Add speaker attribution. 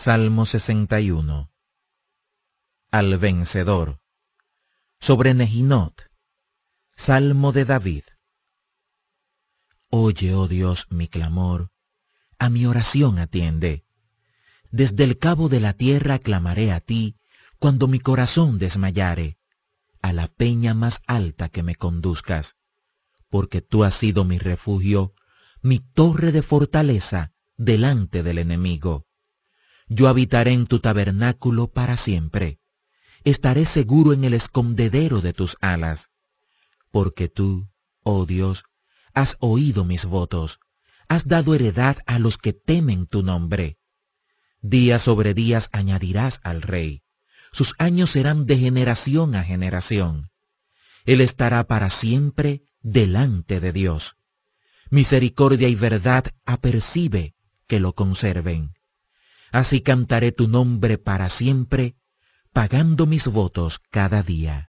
Speaker 1: Salmo 61. Al vencedor. Sobre Nehinot. Salmo de David. Oye, oh Dios, mi clamor, a mi oración atiende. Desde el cabo de la tierra clamaré a ti, cuando mi corazón desmayare, a la peña más alta que me conduzcas, porque tú has sido mi refugio, mi torre de fortaleza delante del enemigo. Yo habitaré en tu tabernáculo para siempre, estaré seguro en el escondedero de tus alas, porque tú, oh Dios, has oído mis votos, has dado heredad a los que temen tu nombre. Días sobre días añadirás al rey, sus años serán de generación a generación. Él estará para siempre delante de Dios. Misericordia y verdad apercibe que lo conserven. Así cantaré tu nombre para siempre, pagando mis votos cada día.